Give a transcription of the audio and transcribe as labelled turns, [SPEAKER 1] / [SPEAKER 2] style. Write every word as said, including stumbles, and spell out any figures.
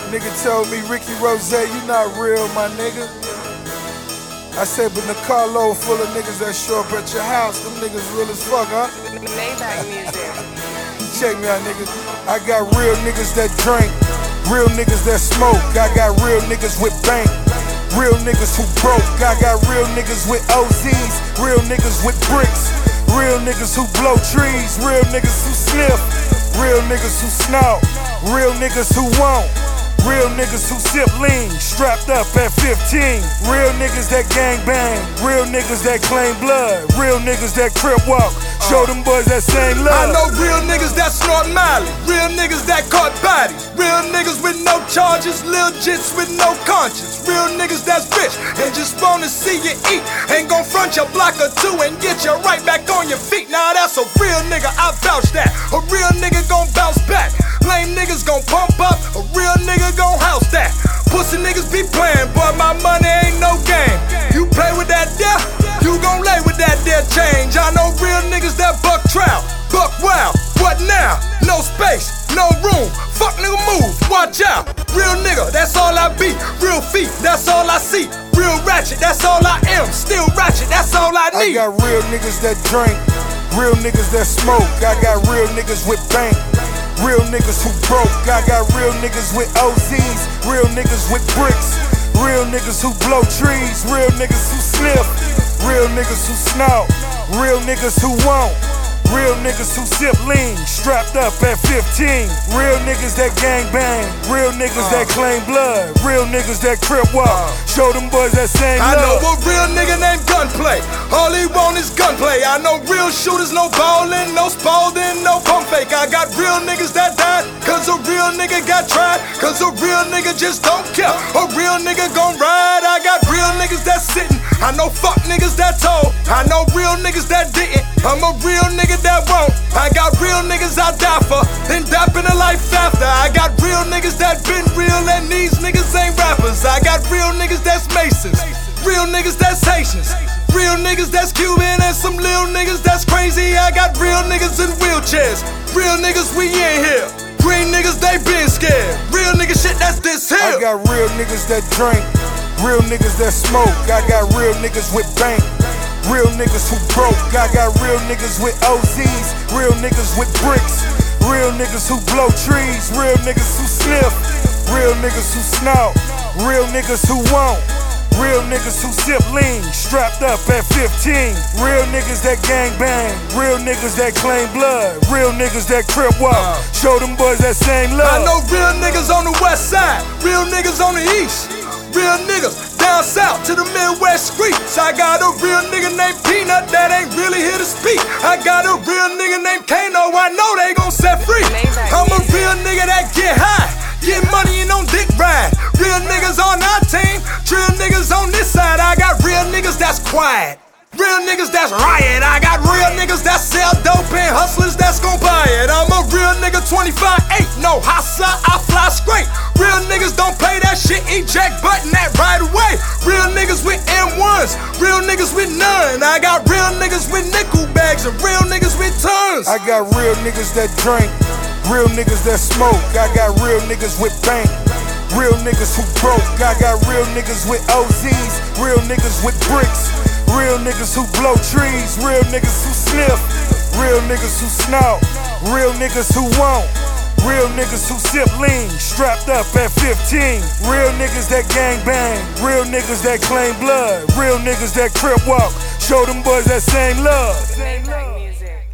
[SPEAKER 1] Nigga told me, Ricky Rose, you not real, my nigga. I said, but Nicolo full of niggas that show up at your house. Them niggas real as fuck, huh?
[SPEAKER 2] Maybach music.
[SPEAKER 1] Check me out, niggas. I got real niggas that drink, real niggas that smoke. I got real niggas with bank, real niggas who broke. I got real niggas with O Zs, real niggas with bricks, real niggas who blow trees, real niggas who sniff, real niggas who snort, real niggas who won't. Real niggas who sip lean, strapped up at fifteen. Real niggas that gang bang, real niggas that claim blood, real niggas that crip walk, show them boys that same love.
[SPEAKER 3] I know real niggas that snort Miley, real niggas that caught bodies, real niggas with no charges, lil jits with no conscience, real niggas that's rich and just wanna see you eat, ain't gon' front your block or two and get you right back on your feet. Now that's a real nigga, I vouch that. A real nigga gon' bounce back, lame niggas gon' pump up, a real nigga gon' house that. Pussy niggas be playing, but my money ain't no game. You play with that there, you gon' lay with that there change. I know real niggas that buck trout, buck wild. What now? No space, no room. Fuck nigga move, watch out. Real nigga, that's all I be. Real feet, that's all I see. Real ratchet, that's all I am. Still ratchet, that's all I need.
[SPEAKER 1] I got real niggas that drink, real niggas that smoke. I got real niggas with bank, real niggas who broke. I got real niggas with O Zs, real niggas with bricks, real niggas who blow trees, real niggas who sniff, real niggas who snort, real niggas who won't. Real niggas who sip lean, strapped up at fifteen. Real niggas that gang bang, real niggas uh, that claim blood, real niggas that crip walk, uh, show them boys that same
[SPEAKER 3] I
[SPEAKER 1] love.
[SPEAKER 3] know a real nigga named Gunplay, all he want is gunplay. I know real shooters, no ballin', no Spalding, no pump fake. I got real niggas that died, cause a real nigga got tried, cause a real nigga just don't care. A real nigga gon' ride, I got real niggas that sittin'. I know fuck niggas that told, I know real niggas that didn't. I'm a real nigga that won't. I got real niggas I die for, then die in a life after. I got real niggas that been real and these niggas ain't rappers. I got real niggas that's Masons, real niggas that's Haitians, real niggas that's Cuban, and some lil niggas that's crazy. I got real niggas in wheelchairs, real niggas we in here. Green niggas they been scared, real nigga shit that's this here.
[SPEAKER 1] I got real niggas that drink, real niggas that smoke. I got real niggas with bank, real niggas who broke. I got real niggas with O Zs, real niggas with bricks, real niggas who blow trees, real niggas who sniff, real niggas who snort, real niggas who won't. Real niggas who sip lean, strapped up at fifteen. Real niggas that gang bang, real niggas that claim blood, real niggas that crip walk, uh, show them boys that same love.
[SPEAKER 3] I know real niggas on the west side, real niggas on the east, real niggas down south to the Midwest streets. I got a real nigga named Peanut that ain't really here to speak. I got a real nigga named Kano, I know they gon' set free. I'm a real nigga that get high, get money and on dick ride. Real niggas on our team, real niggas on this side. I got real niggas that's quiet, real niggas that's riot. I got real niggas that sell dope and hustlers that's gon' buy it. I'm a real nigga twenty-five eight, no hustler, I fly straight. Real niggas don't play that shit, eject button that right away. Real niggas with M ones, real niggas with none. I got real niggas with nickel bags and real niggas with tons.
[SPEAKER 1] I got real niggas that drink, real niggas that smoke. I got real niggas with bank, real niggas who broke. I got real niggas with O Zs, real niggas with bricks, real niggas who blow trees, real niggas who sniff, real niggas who snort, real niggas who won't. Real niggas who sip lean, strapped up at fifteen. Real niggas that gang bang, real niggas that claim blood, real niggas that crip walk, show them boys that same love.
[SPEAKER 2] Maybach music.